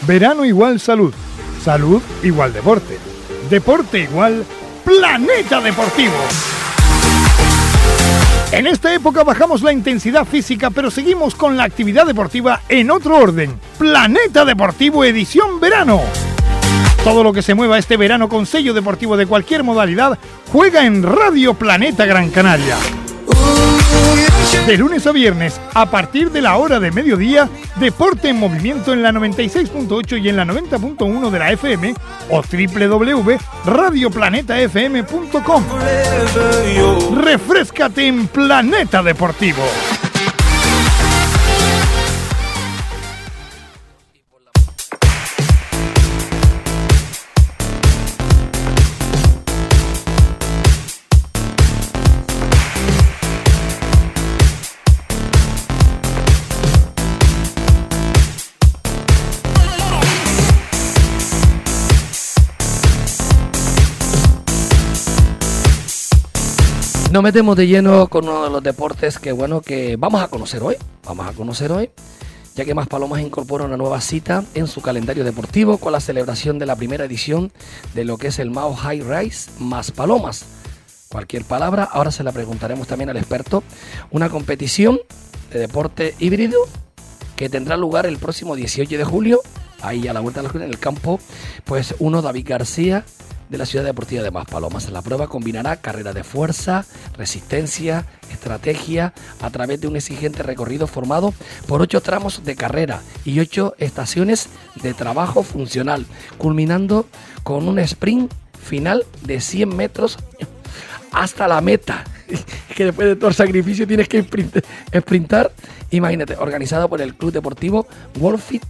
Verano igual salud. Salud igual deporte. Deporte igual Planeta Deportivo. En esta época bajamos la intensidad física, pero seguimos con la actividad deportiva en otro orden. Planeta Deportivo edición verano. Todo lo que se mueva este verano con sello deportivo de cualquier modalidad juega en Radio Planeta Gran Canaria. De lunes a viernes, a partir de la hora de mediodía, deporte en movimiento en la 96.8 y en la 90.1 de la FM o www.radioplanetafm.com. Refréscate en Planeta Deportivo. Nos metemos de lleno con uno de los deportes que vamos a conocer hoy. Ya que Maspalomas incorpora una nueva cita en su calendario deportivo con la celebración de la primera edición de lo que es el Mao High Rise Maspalomas. Cualquier palabra, ahora se la preguntaremos también al experto. Una competición de deporte híbrido que tendrá lugar el próximo 18 de julio, ahí a la vuelta de la escuela, en el campo, pues David García, de la Ciudad Deportiva de Maspalomas. La prueba combinará carrera de fuerza, resistencia, estrategia, a través de un exigente recorrido formado por 8 tramos de carrera y 8 estaciones de trabajo funcional, culminando con un sprint final de 100 metros hasta la meta. Que después de todo el sacrificio tienes que sprintar. Imagínate, organizado por el Club Deportivo Worldfit,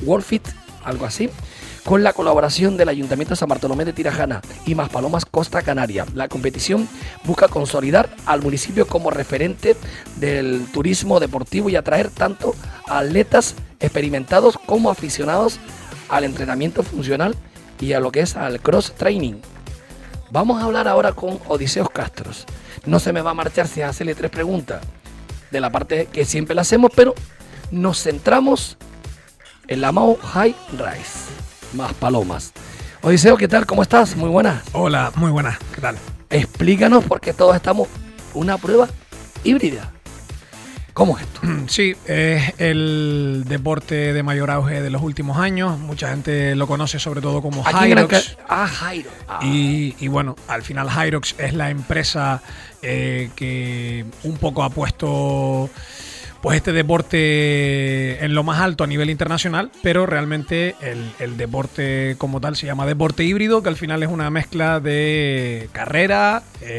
algo así, con la colaboración del Ayuntamiento de San Bartolomé de Tirajana y Maspalomas Costa Canaria. La competición busca consolidar al municipio como referente del turismo deportivo y atraer tanto a atletas experimentados como aficionados al entrenamiento funcional y a lo que es al cross training. Vamos a hablar ahora con Odiseos Castros. No se me va a marchar sin hacerle 3 preguntas de la parte que siempre la hacemos, pero nos centramos en la Mao High Rise Maspalomas. Odiseo, ¿qué tal? ¿Cómo estás? Muy buenas. Hola, muy buenas. ¿Qué tal? Explícanos, porque todos estamos una prueba híbrida. ¿Cómo es esto? Sí, es el deporte de mayor auge de los últimos años. Mucha gente lo conoce sobre todo como Hyrox. Hyrox. Y bueno, al final Hyrox es la empresa que un poco ha puesto pues este deporte en lo más alto a nivel internacional, pero realmente el deporte como tal se llama deporte híbrido, que al final es una mezcla de carrera,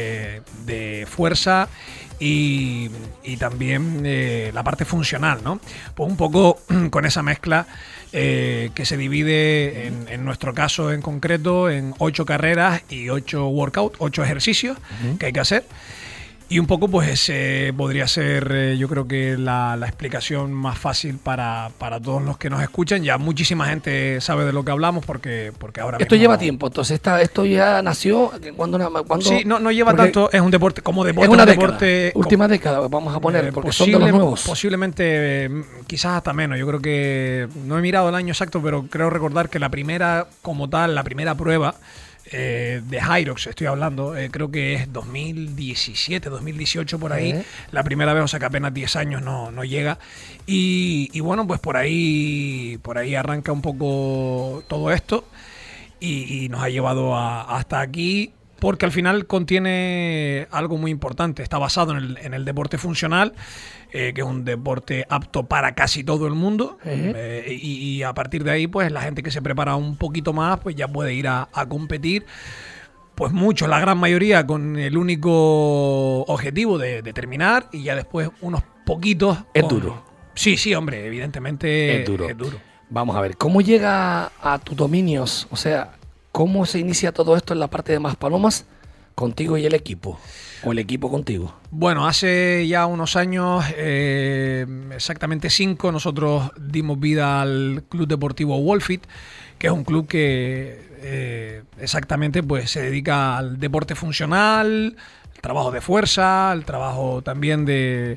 de fuerza y también la parte funcional, ¿no? Pues un poco con esa mezcla que se divide en nuestro caso en concreto en 8 carreras y 8 workouts, 8 ejercicios que hay que hacer. Y un poco pues ese podría ser yo creo que la explicación más fácil para todos los que nos escuchan. Ya muchísima gente sabe de lo que hablamos porque ahora esto mismo lleva tiempo, entonces esto ya nació cuando sí, no lleva tanto, es un deporte como deporte, es una deporte última década, vamos a poner, porque son de los nuevos. Posiblemente quizás hasta menos. Yo creo que no he mirado el año exacto, pero creo recordar que la primera como tal, la primera prueba de Hyrox, estoy hablando, creo que es 2017, 2018 por ahí, la primera vez, o sea que apenas 10 años no llega, y bueno, pues por ahí arranca un poco todo esto y nos ha llevado hasta aquí, porque al final contiene algo muy importante. Está basado en el deporte funcional, que es un deporte apto para casi todo el mundo, y a partir de ahí pues la gente que se prepara un poquito más pues ya puede ir a competir, pues muchos, la gran mayoría con el único objetivo de terminar, y ya después unos poquitos. Es duro. Sí, hombre, evidentemente es duro. Es duro. Vamos a ver, ¿cómo llega a tus dominios? O sea, ¿cómo se inicia todo esto en la parte de Maspalomas contigo y el equipo? ¿O el equipo contigo? Bueno, hace ya unos años, exactamente 5, nosotros dimos vida al Club Deportivo Worldfit, que es un club que exactamente pues se dedica al deporte funcional, el trabajo de fuerza, el trabajo también de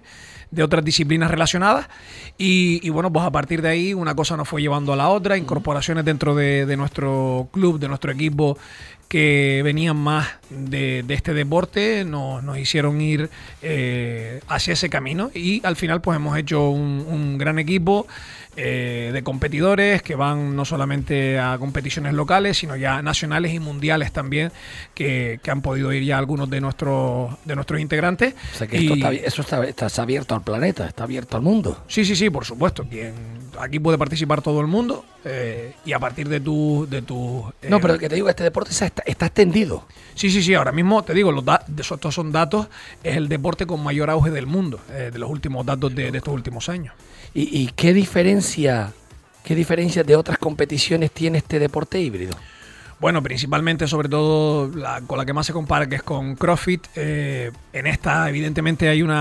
de otras disciplinas relacionadas. Y bueno, pues a partir de ahí una cosa nos fue llevando a la otra, incorporaciones dentro de nuestro club, de nuestro equipo, que venían más de este deporte, nos hicieron ir hacia ese camino, y al final pues hemos hecho un gran equipo de competidores que van no solamente a competiciones locales, sino ya nacionales y mundiales también, que han podido ir ya algunos de nuestros integrantes. O sea que esto está abierto al planeta, está abierto al mundo. Sí, por supuesto. Aquí puede participar todo el mundo, y a partir de tu no, pero que te digo, este deporte está extendido. Sí, ahora mismo te digo, estos son datos, es el deporte con mayor auge del mundo, de los últimos datos de estos últimos años. ¿Y qué diferencia de otras competiciones tiene este deporte híbrido? Bueno, principalmente, sobre todo, con la que más se compara, que es con CrossFit. En esta, evidentemente, hay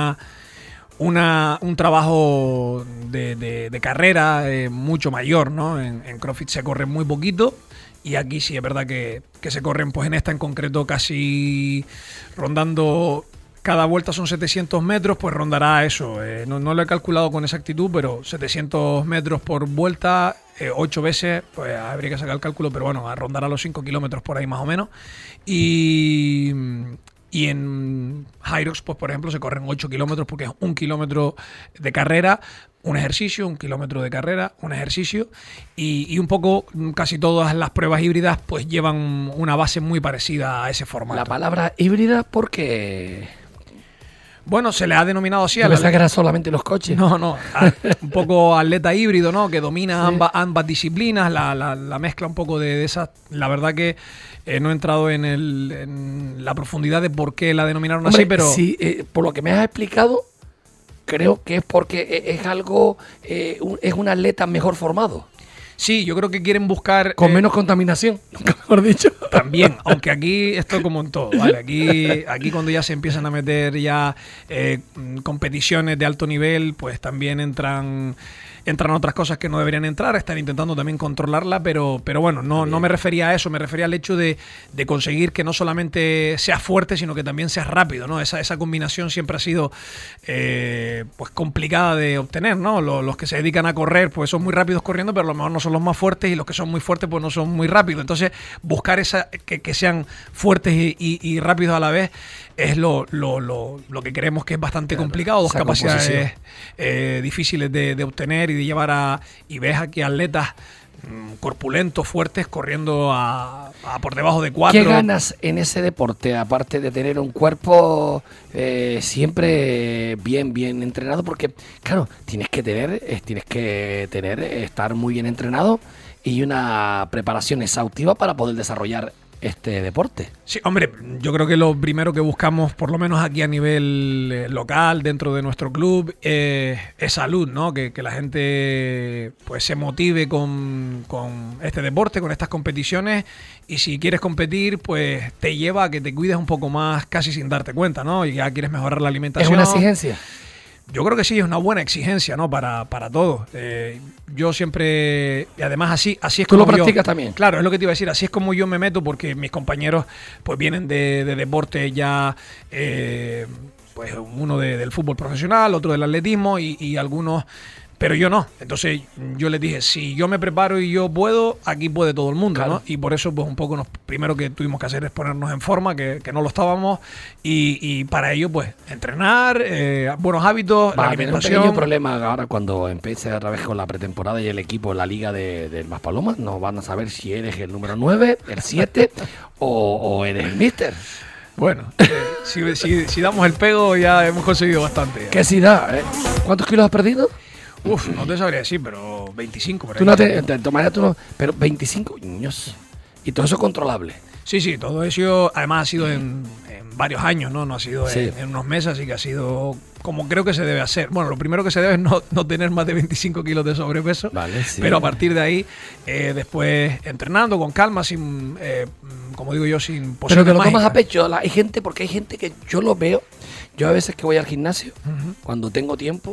un trabajo de carrera mucho mayor, ¿no? En CrossFit se corre muy poquito, y aquí sí es verdad que se corren, pues en esta en concreto, casi rondando... Cada vuelta son 700 metros, pues rondará eso. No lo he calculado con exactitud, pero 700 metros por vuelta, 8 veces, pues habría que sacar el cálculo, pero bueno, rondará los 5 kilómetros por ahí más o menos. Y en Hyrox, pues por ejemplo, se corren 8 kilómetros, porque es 1 kilómetro de carrera, un ejercicio, 1 kilómetro de carrera, un ejercicio, y un poco casi todas las pruebas híbridas pues llevan una base muy parecida a ese formato. La palabra híbrida, porque... Bueno, se le ha denominado así. ¿Tú pensás que eran solamente los coches? No. Un poco atleta híbrido, ¿no? Que domina ambas disciplinas, la mezcla un poco de esas. La verdad que no he entrado en la profundidad de por qué la denominaron así, pero... Sí, por lo que me has explicado, creo que es porque es algo, es un atleta mejor formado. Sí, yo creo que quieren buscar... Con menos contaminación, nunca mejor dicho. También, aunque aquí esto como en todo, ¿vale? Aquí cuando ya se empiezan a meter ya competiciones de alto nivel, pues también entran otras cosas que no deberían entrar. Están intentando también controlarla, pero bueno, no me refería a eso, me refería al hecho de conseguir que no solamente seas fuerte, sino que también seas rápido, ¿no? Esa combinación siempre ha sido pues complicada de obtener, ¿no? Los que se dedican a correr pues son muy rápidos corriendo, pero a lo mejor no son los más fuertes, y los que son muy fuertes pues no son muy rápidos. Entonces buscar que sean fuertes y rápidos a la vez es lo que creemos que es bastante complicado. Dos capacidades difíciles de obtener y de llevar y ves aquí atletas corpulentos, fuertes, corriendo a por debajo de 4. ¿Qué ganas en ese deporte, aparte de tener un cuerpo siempre bien entrenado? Porque, claro, tienes que estar muy bien entrenado y una preparación exhaustiva para poder desarrollar este deporte. Sí, hombre, yo creo que lo primero que buscamos, por lo menos aquí a nivel local, dentro de nuestro club, es salud, ¿no? Que la gente pues se motive con este deporte, con estas competiciones, y si quieres competir, pues te lleva a que te cuides un poco más casi sin darte cuenta, ¿no? Y ya quieres mejorar la alimentación. ¿Es una exigencia? Yo creo que sí, es una buena exigencia, ¿no? Para todos. Yo siempre... Y además así es como ¿Tú lo practicas también? Claro, es lo que te iba a decir. Así es como yo me meto, porque mis compañeros pues vienen de deporte ya... pues uno del fútbol profesional, otro del atletismo y algunos... Pero yo no. Entonces yo les dije, si yo me preparo y yo puedo, aquí puede todo el mundo, claro, ¿no? Y por eso pues un poco primero que tuvimos que hacer es ponernos en forma, que no lo estábamos, y para ello pues entrenar, buenos hábitos, la alimentación. Un pequeño problema ahora cuando empiece otra vez con la pretemporada y el equipo, la liga del Maspalomas, no van a saber si eres el número 9, el 7 o eres el míster. Bueno, si damos el pego ya hemos conseguido bastante. ¿Qué sí da? ¿Cuántos kilos has perdido? Uf, no te sabría decir, pero 25 por ahí. Tú no pero 25 niños. Y todo eso controlable. Sí, todo eso además ha sido en varios años, ¿no? No ha sido en unos meses, así que ha sido como creo que se debe hacer. Bueno, lo primero que se debe es no tener más de 25 kilos de sobrepeso. Vale, sí. Pero a partir de ahí, después entrenando con calma, sin, como digo yo, sin posibilidad. Pero te lo tomas a pecho. Hay gente, porque hay gente que yo lo veo. Yo a veces que voy al gimnasio, cuando tengo tiempo,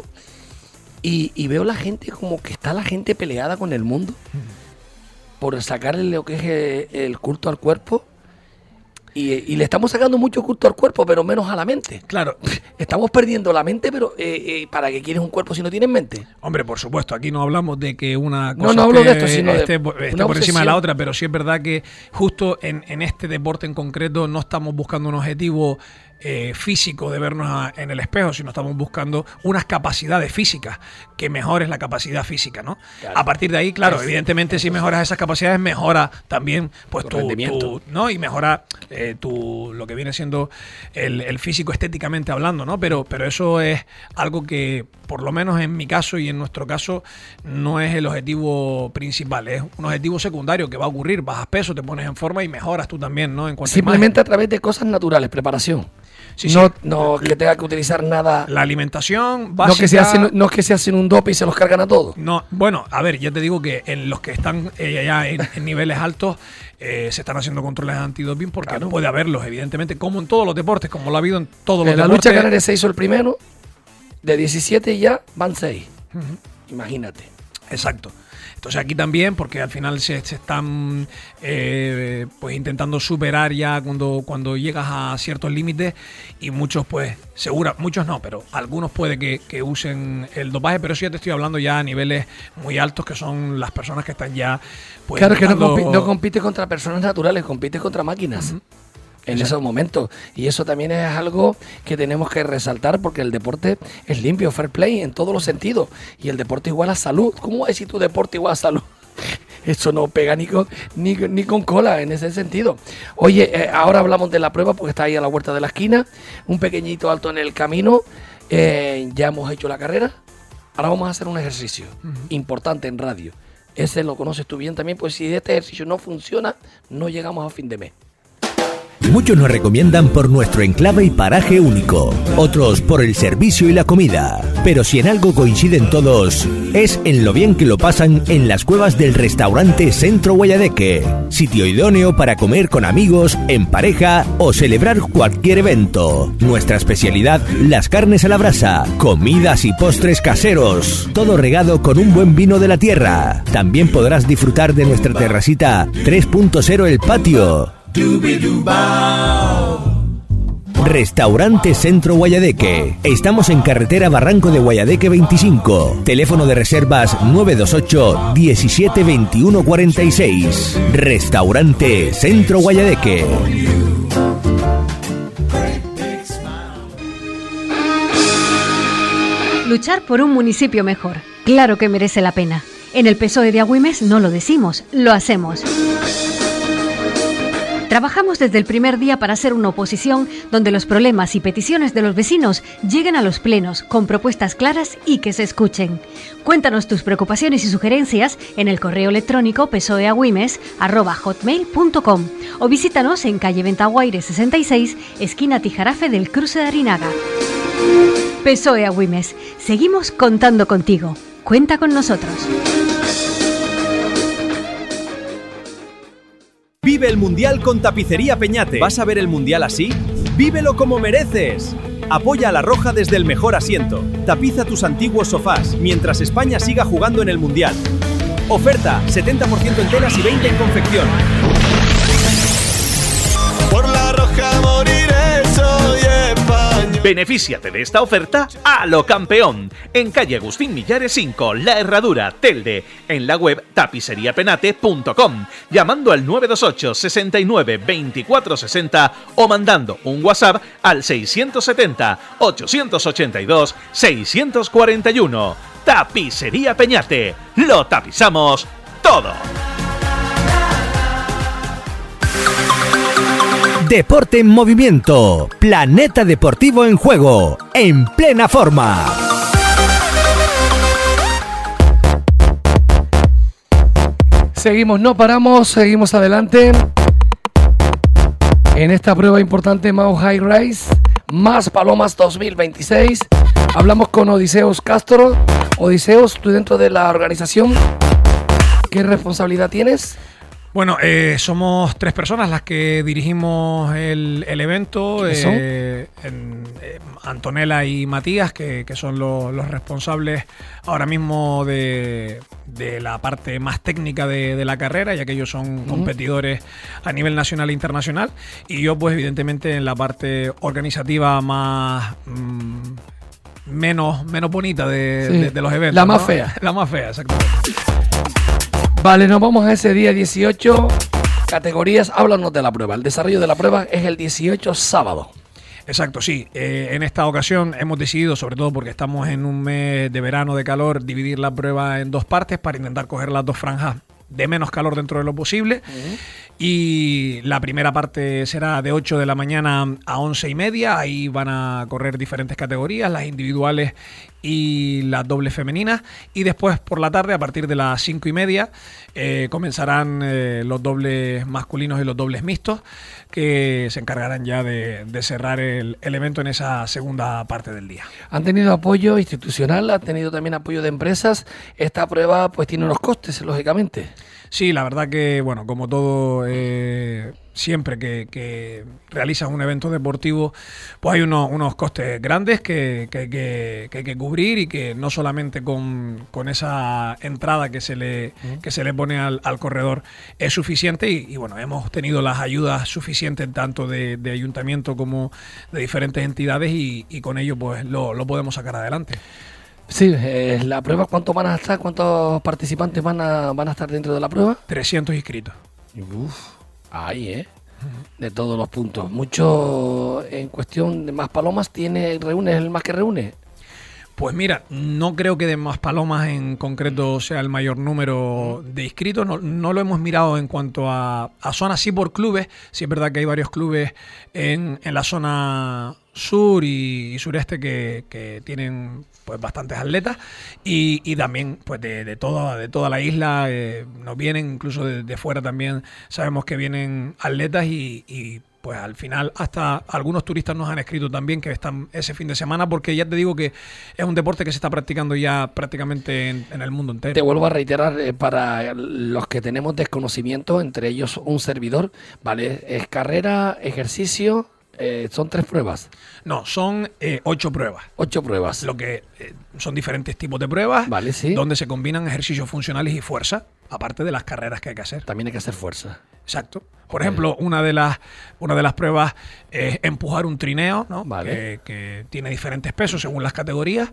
y veo la gente como que está la gente peleada con el mundo por sacarle lo que es el culto al cuerpo. Y le estamos sacando mucho gusto al cuerpo, pero menos a la mente. Claro. Estamos perdiendo la mente, pero ¿para qué quieres un cuerpo si no tienes mente? Hombre, por supuesto, aquí no hablamos de que una cosa no hablo de esto, sino esté por encima de la otra, pero sí es verdad que justo en este deporte en concreto no estamos buscando un objetivo físico de vernos en el espejo, sino estamos buscando unas capacidades físicas, que mejores la capacidad física, ¿no? Claro. A partir de ahí, claro, evidentemente si mejoras esas capacidades, mejora también pues tu rendimiento, ¿no? Y mejora lo que viene siendo el físico estéticamente hablando, ¿no? Pero eso es algo que, por lo menos en mi caso y en nuestro caso, no es el objetivo principal, es un objetivo secundario que va a ocurrir, bajas peso, te pones en forma y mejoras tú también, ¿no? En cuanto simplemente a través de cosas naturales, preparación. Sí, no que tenga que utilizar nada. La alimentación básica. No que se hacen un dope y se los cargan a todos. No, bueno, a ver, ya te digo que en los que están ya en niveles altos se están haciendo controles antidoping porque claro, puede haberlos, evidentemente, como en todos los deportes, como lo ha habido en todos los deportes. En la lucha canaria se hizo el primero, de 17 y ya van 6. Imagínate. Exacto. Entonces aquí también, porque al final se están pues intentando superar ya cuando llegas a ciertos límites y muchos pues muchos no, pero algunos puede que usen el dopaje, pero eso ya te estoy hablando ya a niveles muy altos que son las personas que están ya pues... Claro, que no compites contra personas naturales, compites contra máquinas. En esos momentos. Y eso también es algo que tenemos que resaltar porque el deporte es limpio, fair play en todos los sentidos. Y el deporte igual a salud. ¿Cómo vas a decir tu deporte igual a salud? Eso no pega ni con cola en ese sentido. Oye, ahora hablamos de la prueba porque está ahí a la vuelta de la esquina. Un pequeñito alto en el camino. Ya hemos hecho la carrera. Ahora vamos a hacer un ejercicio importante en radio. Ese lo conoces tú bien también, pues si este ejercicio no funciona, no llegamos a fin de mes. Muchos nos recomiendan por nuestro enclave y paraje único, otros por el servicio y la comida. Pero si en algo coinciden todos, es en lo bien que lo pasan en las cuevas del restaurante Centro Guayadeque. Sitio idóneo para comer con amigos, en pareja o celebrar cualquier evento. Nuestra especialidad, las carnes a la brasa, comidas y postres caseros. Todo regado con un buen vino de la tierra. También podrás disfrutar de nuestra terracita 3.0 El Patio. Restaurante Centro Guayadeque. Estamos en carretera Barranco de Guayadeque 25. Teléfono de reservas 928 17 21 46. Restaurante Centro Guayadeque. Luchar por un municipio mejor. Claro que merece la pena. En el PSOE de Agüimes no lo decimos, lo hacemos. Trabajamos desde el primer día para ser una oposición donde los problemas y peticiones de los vecinos lleguen a los plenos con propuestas claras y que se escuchen. Cuéntanos tus preocupaciones y sugerencias en el correo electrónico psoeagüimes@hotmail.com o visítanos en calle Ventaguaire 66, esquina Tijarafe del Cruce de Arinaga. PSOE Agüimes, seguimos contando contigo. Cuenta con nosotros. Vive el Mundial con Tapicería Peñate. ¿Vas a ver el Mundial así? ¡Vívelo como mereces! Apoya a La Roja desde el mejor asiento. Tapiza tus antiguos sofás mientras España siga jugando en el Mundial. Oferta: 70% en telas y 20% en confección. Por La Roja moriré, soy español. Benefíciate de esta oferta a lo campeón. En calle Agustín Millares 5, La Herradura, Telde. En la web tapiceriapenate.com. Llamando al 928 69 24 60 o mandando un WhatsApp al 670 882 641. Tapicería Peñate. Lo tapizamos todo. Deporte en movimiento. Planeta Deportivo en juego. En plena forma. Seguimos, no paramos, seguimos adelante. En esta prueba importante, Mau High Race, más Palomas 2026. Hablamos con Odiseos Castro. Odiseos, tú dentro de la organización, ¿qué responsabilidad tienes? Bueno, somos 3 personas las que dirigimos el evento. Antonella y Matías, que son los responsables ahora mismo de la parte más técnica de la carrera, ya que ellos son competidores a nivel nacional e internacional. Y yo, pues, evidentemente, en la parte organizativa más... menos bonita de los eventos. La más fea. La más fea, exactamente. Vale, nos vamos a ese día 18. Categorías, háblanos de la prueba. El desarrollo de la prueba es el 18 sábado. Exacto, sí. En esta ocasión hemos decidido, sobre todo porque estamos en un mes de verano de calor, dividir la prueba en 2 partes para intentar coger las 2 franjas de menos calor dentro de lo posible. Y la primera parte será de 8 de la mañana a 11:30. Ahí van a correr diferentes categorías, las individuales y las dobles femeninas. Y después por la tarde, a partir de las 5:30, comenzarán los dobles masculinos y los dobles mixtos, que se encargarán ya de cerrar el evento en esa segunda parte del día. ¿Han tenido apoyo institucional? ¿Han tenido también apoyo de empresas? Esta prueba pues tiene unos costes, lógicamente. Sí, la verdad que, bueno, como todo, siempre que realizas un evento deportivo, pues hay unos costes grandes que hay que cubrir, y que no solamente con esa entrada que se le pone al corredor es suficiente, y bueno, hemos tenido las ayudas suficientes tanto de ayuntamiento como de diferentes entidades, y con ello pues lo podemos sacar adelante. Sí, la prueba, ¿cuántos van a estar? ¿Cuántos participantes van a estar dentro de la prueba? 300 inscritos. Ahí, de todos los puntos. Mucho en cuestión de Maspalomas reúne el más que reúne. Pues mira, no creo que de Maspalomas en concreto sea el mayor número de inscritos. No lo hemos mirado en cuanto a zonas, sí por clubes. Sí es verdad que hay varios clubes en la zona sur y sureste que tienen pues bastantes atletas, y también pues de toda la isla nos vienen, incluso de fuera también sabemos que vienen atletas, y pues al final hasta algunos turistas nos han escrito también que están ese fin de semana, porque ya te digo que es un deporte que se está practicando ya prácticamente en el mundo entero. Te vuelvo a reiterar, para los que tenemos desconocimiento, entre ellos un servidor, ¿vale? Es carrera, ejercicio... ¿son 3 pruebas? No, son 8 pruebas. 8 pruebas. Lo que son diferentes tipos de pruebas, vale, sí, donde se combinan ejercicios funcionales y fuerza, aparte de las carreras que hay que hacer. También hay que hacer fuerza. Exacto. Por ejemplo, una de las pruebas es empujar un trineo, ¿no? Vale. Que tiene diferentes pesos según las categorías.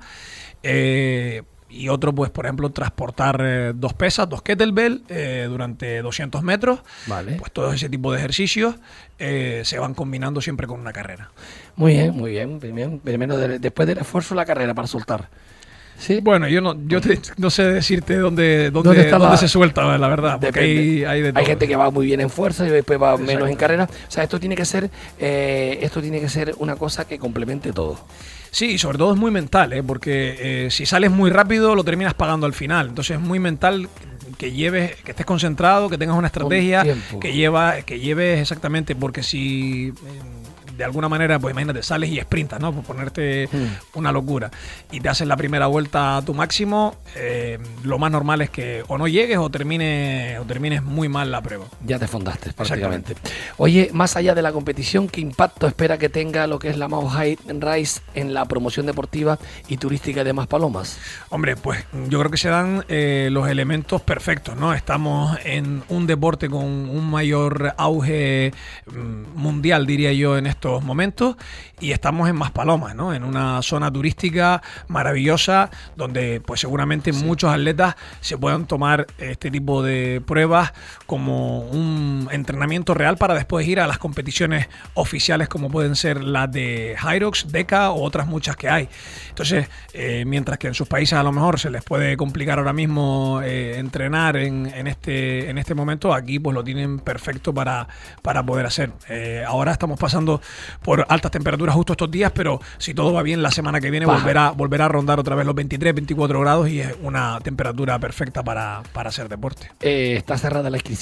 Y otro, pues, por ejemplo, transportar 2 pesas, 2 kettlebell durante 200 metros. Vale. Pues todo ese tipo de ejercicios se van combinando siempre con una carrera. Muy bien, muy bien. Primero, después del esfuerzo, la carrera para soltar. ¿Sí? Bueno, yo no sé decirte dónde se suelta, la verdad, porque hay de todo. Hay gente que va muy bien en fuerza y después va menos en carrera. O sea, esto tiene que ser una cosa que complemente todo. Sí, y sobre todo es muy mental, porque si sales muy rápido lo terminas pagando al final. Entonces es muy mental que estés concentrado, que tengas una estrategia, que lleves exactamente, porque si de alguna manera, pues imagínate, sales y sprintas, ¿no? Por ponerte una locura, y te haces la primera vuelta a tu máximo, lo más normal es que o no llegues o termines muy mal la prueba. Ya te fondaste prácticamente. Oye, más allá de la competición, ¿qué impacto espera que tenga lo que es la Mountain Race en la promoción deportiva y turística de Maspalomas? Hombre, pues yo creo que se dan los elementos perfectos, ¿no? Estamos en un deporte con un mayor auge mundial, diría yo, en estos momentos, y estamos en Maspalomas, ¿no? En una zona turística maravillosa, donde pues seguramente muchos atletas se puedan tomar este tipo de pruebas como un entrenamiento real para después ir a las competiciones oficiales, como pueden ser las de Hyrox, DECA o otras muchas que hay. Entonces, mientras que en sus países a lo mejor se les puede complicar ahora mismo entrenar en este momento, aquí pues lo tienen perfecto para poder hacer. Ahora estamos pasando por altas temperaturas justo estos días, pero si todo va bien, la semana que viene volverá a rondar otra vez los 23, 24 grados, y es una temperatura perfecta para hacer deporte. ¿Está cerrada la inscripción?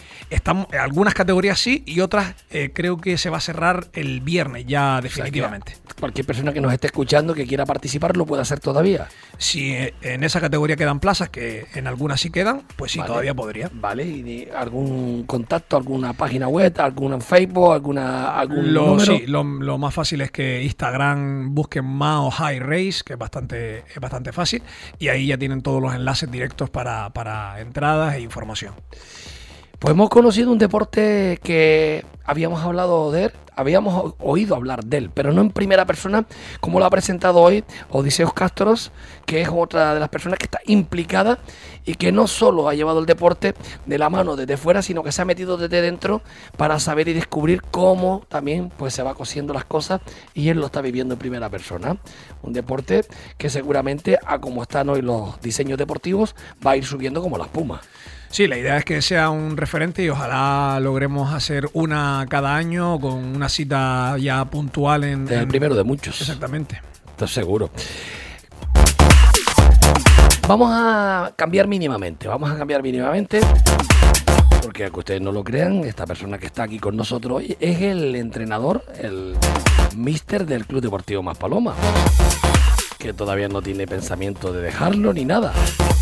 Estamos, algunas categorías sí y otras creo que se va a cerrar el viernes ya definitivamente. O sea, cualquier persona que nos esté escuchando que quiera participar lo puede hacer todavía. Si en esa categoría quedan plazas, que en algunas sí quedan, pues sí, Vale. todavía podría. Vale, ¿y algún contacto, alguna página web, algún Facebook, algún número? Sí, lo más fácil es que Instagram busquen Mao High Race, que es bastante fácil, y ahí ya tienen todos los enlaces directos para entradas e información. Pues hemos conocido un deporte que habíamos hablado de él, habíamos oído hablar de él, pero no en primera persona, como lo ha presentado hoy Odiseus Castros, que es otra de las personas que está implicada y que no solo ha llevado el deporte de la mano desde fuera, sino que se ha metido desde dentro para saber y descubrir cómo también pues se va cosiendo las cosas, y él lo está viviendo en primera persona. Un deporte que seguramente, a como están hoy los diseños deportivos, va a ir subiendo como la espuma. Sí, la idea es que sea un referente y ojalá logremos hacer una cada año con una cita ya puntual en El primero de muchos. Exactamente. Estoy seguro. Vamos a cambiar mínimamente, porque aunque ustedes no lo crean, esta persona que está aquí con nosotros hoy es el entrenador, el míster del Club Deportivo Maspalomas, que todavía no tiene pensamiento de dejarlo ni nada.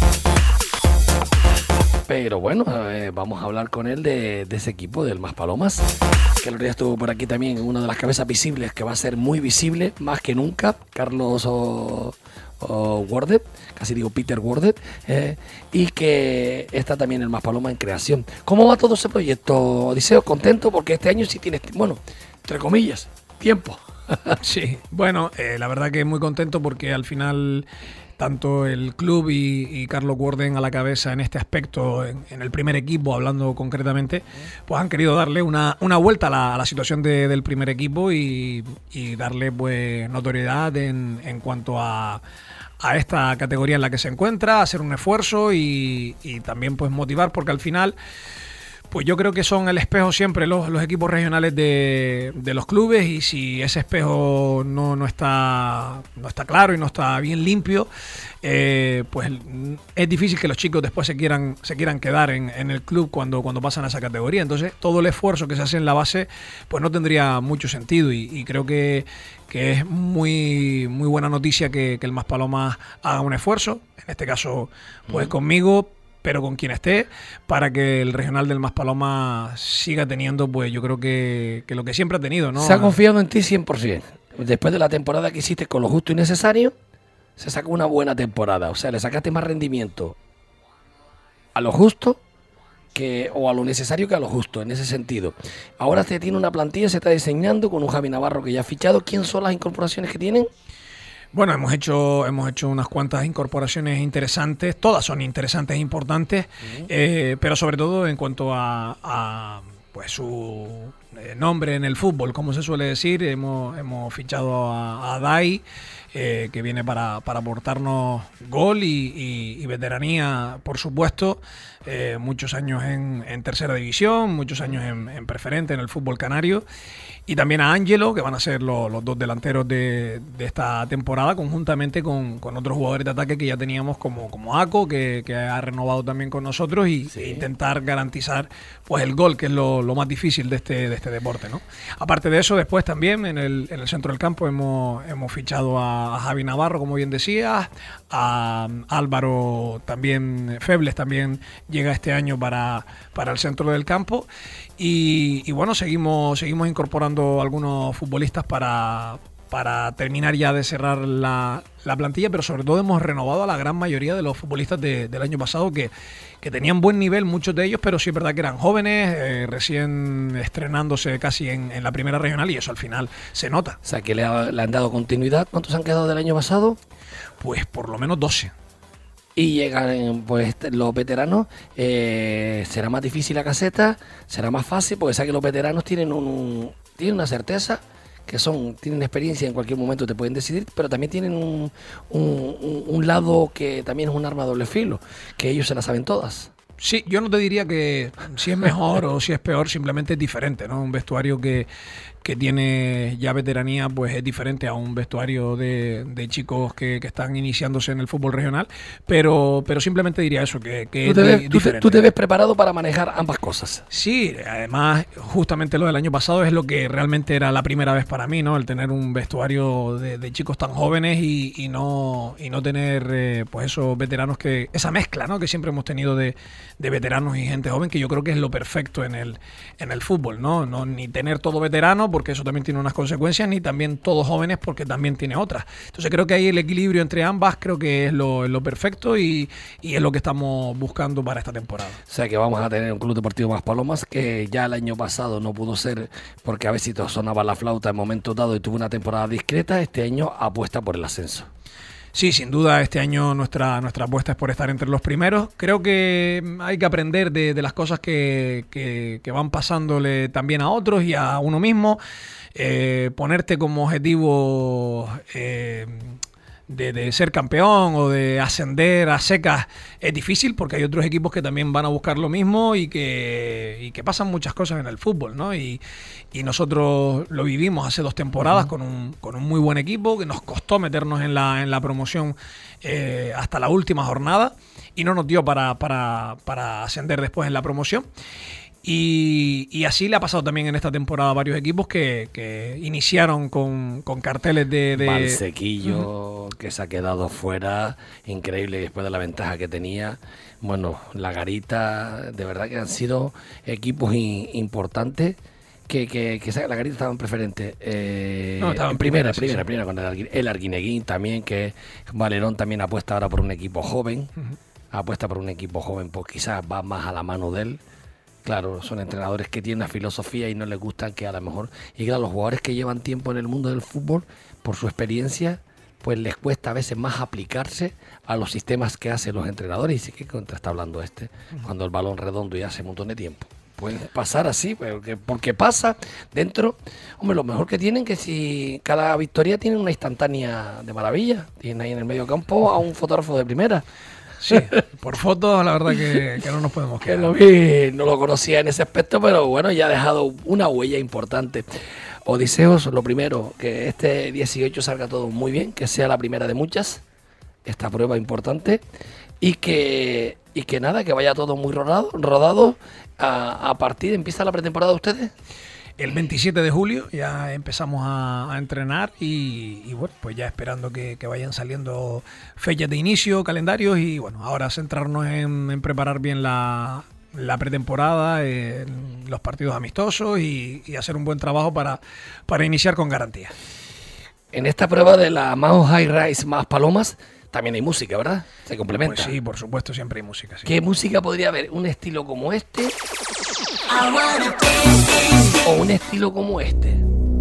Pero bueno, vamos a hablar con él de ese equipo, del Maspalomas, que el otro día estuvo por aquí también, una de las cabezas visibles, que va a ser muy visible, más que nunca, Carlos Wordet, casi digo Peter Wordet, y que está también el Maspalomas en creación. ¿Cómo va todo ese proyecto, Odiseo? ¿Contento? Porque este año sí tienes, bueno, entre comillas, tiempo. Sí, bueno, la verdad que muy contento porque al final tanto el club y Carlos Worden a la cabeza en este aspecto, en el primer equipo, hablando concretamente, pues han querido darle una vuelta a la situación del primer equipo y darle pues notoriedad en cuanto a esta categoría en la que se encuentra, hacer un esfuerzo y también pues motivar, porque al final pues yo creo que son el espejo siempre los equipos regionales de los clubes, y si ese espejo no está claro y no está bien limpio, pues es difícil que los chicos después se quieran quedar en el club cuando pasan a esa categoría. Entonces todo el esfuerzo que se hace en la base pues no tendría mucho sentido, y creo que es muy buena noticia que el Maspalomas haga un esfuerzo, en este caso pues conmigo, pero con quien esté, para que el regional del Maspalomas siga teniendo, pues yo creo que lo que siempre ha tenido, ¿no? Se ha confiado en ti 100%. Después de la temporada que hiciste con lo justo y necesario, se sacó una buena temporada. O sea, le sacaste más rendimiento a lo justo o a lo necesario que a lo justo, en ese sentido. Ahora se tiene una plantilla, se está diseñando con un Javi Navarro que ya ha fichado. ¿Quién son las incorporaciones que tienen? Bueno, hemos hecho unas cuantas incorporaciones interesantes, todas son interesantes e importantes, pero sobre todo en cuanto a pues su nombre en el fútbol, como se suele decir. Hemos fichado a Dai, que viene para aportarnos gol y veteranía, por supuesto. Muchos años en tercera división, muchos años en preferente en el fútbol canario, y también a Ángelo, que van a ser los dos delanteros de esta temporada, conjuntamente con otros jugadores de ataque que ya teníamos, como Aco, que ha renovado también con nosotros, y intentar garantizar pues el gol, que es lo más difícil de este deporte, ¿no? Aparte de eso, después también en el centro del campo hemos fichado a Javi Navarro, como bien decías, a Álvaro también, Febles también llega este año para el centro del campo, y bueno, seguimos incorporando algunos futbolistas para terminar ya de cerrar la plantilla, pero sobre todo hemos renovado a la gran mayoría de los futbolistas del año pasado que tenían buen nivel, muchos de ellos, pero sí es verdad que eran jóvenes, recién estrenándose casi en la primera regional, y eso al final se nota. O sea, que le han dado continuidad. ¿Cuántos han quedado del año pasado? Pues por lo menos 12. Y llegan pues los veteranos, será más difícil la caseta, será más fácil, porque sabes que los veteranos tienen una certeza, que tienen experiencia, en cualquier momento te pueden decidir, pero también tienen un lado que también es un arma a doble filo, que ellos se la saben todas. Sí, yo no te diría que si es mejor o si es peor, simplemente es diferente, ¿no? Un vestuario que que tiene ya veteranía, pues es diferente a un vestuario de chicos que están iniciándose en el fútbol regional, pero simplemente diría eso, que diferente. ¿Tú te ves preparado para manejar ambas cosas? Sí, además justamente lo del año pasado es lo que realmente era la primera vez para mí, ¿no? El tener un vestuario de chicos tan jóvenes y no tener pues esos veteranos, esa mezcla, ¿no? Que siempre hemos tenido de veteranos y gente joven, que yo creo que es lo perfecto en el fútbol, ¿no? No ni tener todo veterano, porque eso también tiene unas consecuencias, ni también todos jóvenes, porque también tiene otras. Entonces creo que ahí el equilibrio entre ambas creo que es lo perfecto y es lo que estamos buscando para esta temporada. O sea que vamos a tener un Club Deportivo Maspalomas que ya el año pasado no pudo ser, porque a veces sonaba la flauta en momentos dados y tuvo una temporada discreta. Este año apuesta por el ascenso. Sí, sin duda, este año nuestra apuesta es por estar entre los primeros. Creo que hay que aprender de las cosas que van pasándole también a otros y a uno mismo. Ponerte como objetivo de ser campeón o de ascender a secas es difícil, porque hay otros equipos que también van a buscar lo mismo y que pasan muchas cosas en el fútbol, ¿no? Y nosotros lo vivimos hace 2 temporadas con un muy buen equipo, que nos costó meternos en la promoción hasta la última jornada y no nos dio para ascender después en la promoción. Y así le ha pasado también en esta temporada a varios equipos que iniciaron con carteles de Valsequillo, que se ha quedado fuera, increíble después de la ventaja que tenía. Bueno, La Garita, de verdad que han sido equipos importantes. Que La Garita estaba en preferente. No, estaba en primera con el Arguineguín también, que Valerón también apuesta ahora por un equipo joven. Apuesta por un equipo joven, pues quizás va más a la mano de él. Claro, son entrenadores que tienen una filosofía y no les gustan que a lo mejor... Y claro, los jugadores que llevan tiempo en el mundo del fútbol, por su experiencia, pues les cuesta a veces más aplicarse a los sistemas que hacen los entrenadores. Y sí que contra está hablando cuando el balón redondo ya hace un montón de tiempo. Puede pasar así, porque pasa dentro... Hombre, lo mejor que tienen que si cada victoria tiene una instantánea de maravilla. Tienen ahí en el medio campo a un fotógrafo de primera. Sí, por fotos la verdad que no nos podemos quedar. Que lo vi, no lo conocía en ese aspecto, pero bueno, ya ha dejado una huella importante. Odiseos, lo primero, que este 18 salga todo muy bien, que sea la primera de muchas, esta prueba importante, y que nada, que vaya todo muy rodado. A partir, ¿empieza la pretemporada de ustedes? El 27 de julio ya empezamos a entrenar y bueno, pues ya esperando que vayan saliendo fechas de inicio, calendarios y bueno, ahora centrarnos en preparar bien la pretemporada, los partidos amistosos y hacer un buen trabajo para iniciar con garantía. En esta prueba de la Mao High Rise más Palomas también hay música, ¿verdad? Se complementa. Pues sí, por supuesto, siempre hay música. Sí. ¿Qué música podría haber? ¿Un estilo como este? ¿O un estilo como este?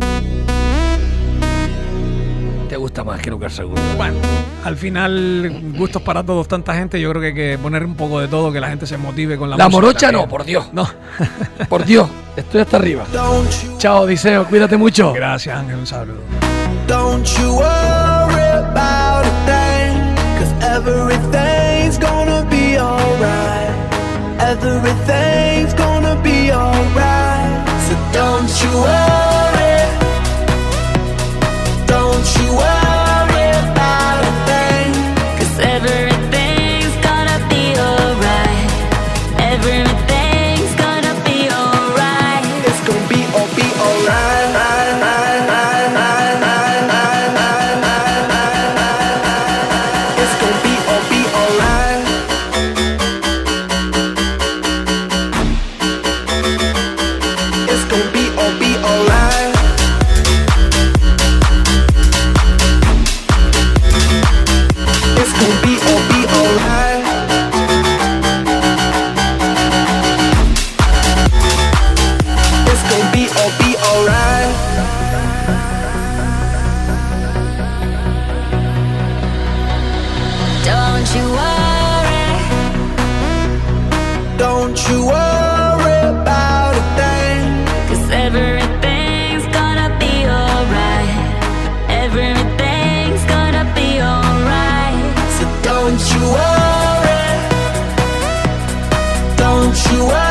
¿Te gusta más? Creo que el segundo. Bueno, al final, gustos para todos, tanta gente. Yo creo que hay que poner un poco de todo, que la gente se motive con la música. La morocha no, por Dios. No. Por Dios, estoy hasta arriba. Chao, Odiseo, cuídate mucho. Gracias, Ángel, un saludo. Don't you worry about a thing, 'cause everything's gonna be alright. Everything's gonna be alright. So don't you worry. Don't you worry about a thing, 'cause everything's gonna be alright. Everything's gonna be alright. It's gonna be alright. Don't you worry.